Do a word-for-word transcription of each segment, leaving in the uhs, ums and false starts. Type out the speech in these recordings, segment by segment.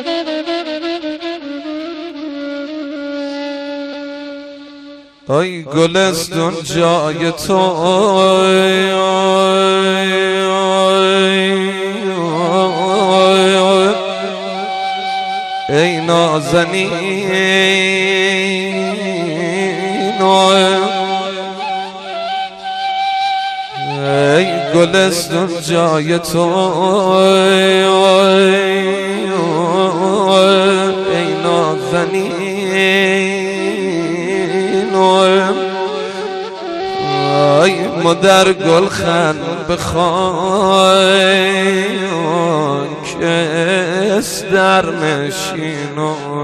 ای گلستون جای تو، ای نازنین، ای گلستون جای تو، ای نازنین، ای مادر گلخن بخوان که در نشین.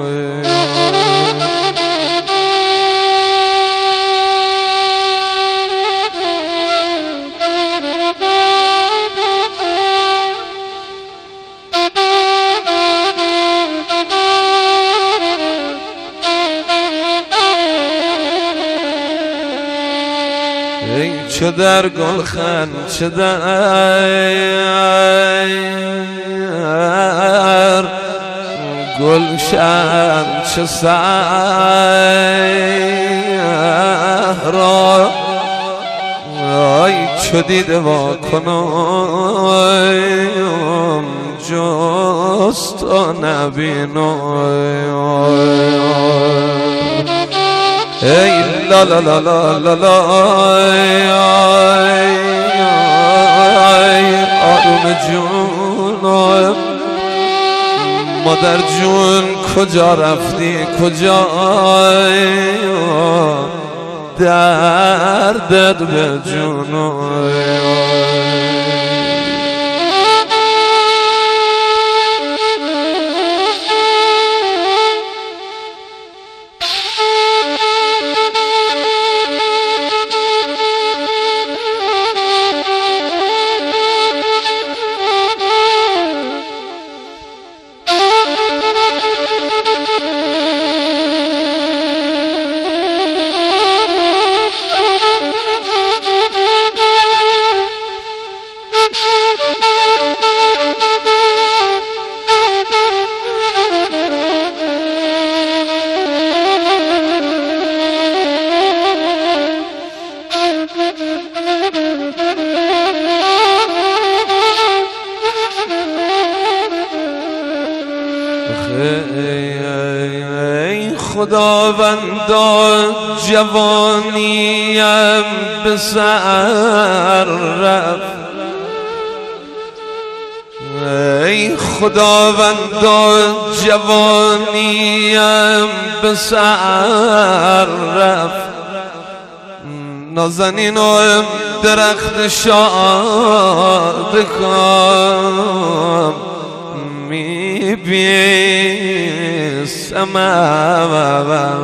ای چه در گلخن چه در گلشن چه صحرا، ای چه دیده وا کنم جز تو نبینم. ای لا لا لا لا لا لا، آروم جون، مادر جون کجا رفتی کجا، دردت به جون. ای خداوندا جوانیم به سر رفت، ای خداوندا جوانیم به سر رفت، نازنینم درخت شادکام می سماور.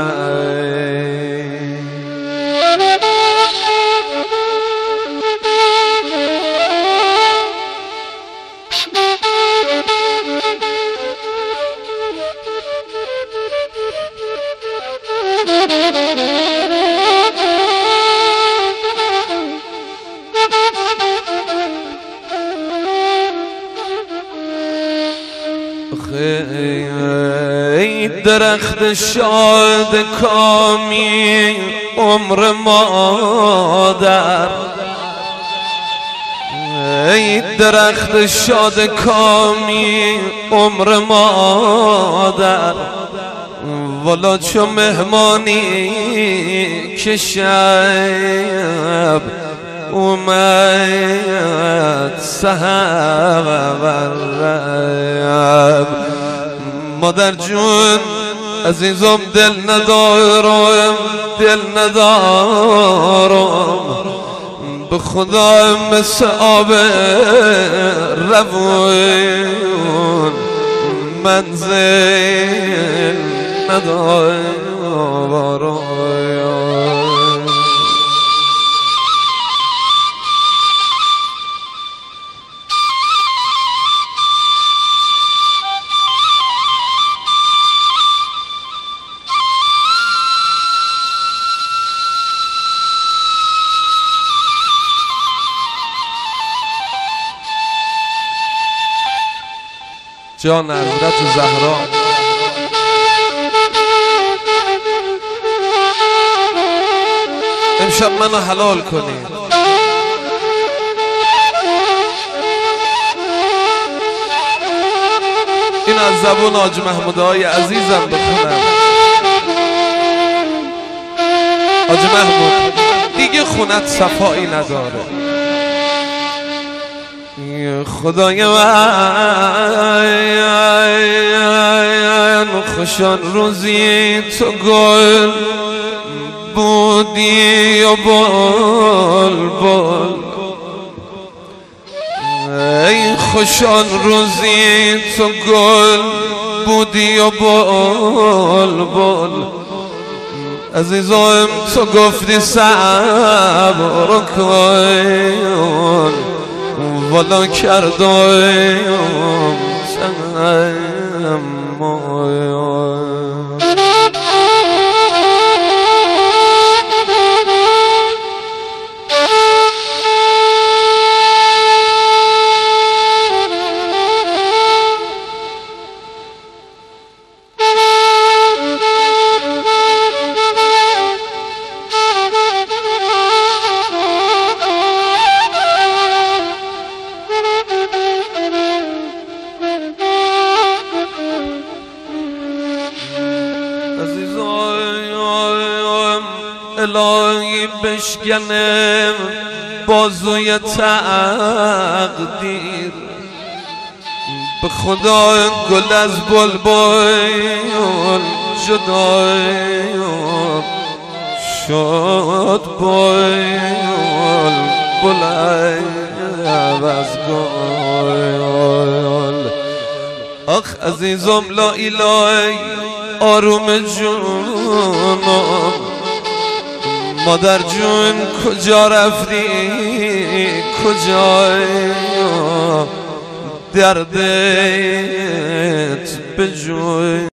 ای درخت شاد کامی عمر مادر، ای درخت شاد کامی عمر مادر، والا چو مهمانی که شب اومد سحر، مادر جون عزیزم دل ندارم دل ندارم، به خدا مثل آب روون منزل ندارم. جان حضرت زهرا امشب منو حلال کنید. این از زبون حاج محمودهای عزیزم بخونم. حاج محمود دیگه خونت صفایی نداره. خدای من خوشان روزی تو گل بودی و بل بل، ای خوشان روزی تو گل بودی و بل بل. عزیزم تو گفتی صبر کن والا کردم الهی بشکنم بازوی تقدیر، به خدا گل از بلبل جدا شد بل بلند از گل. آخ عزیزم لا اله آروم جونم، مادر جون کجا رفتی کجا دردت به جون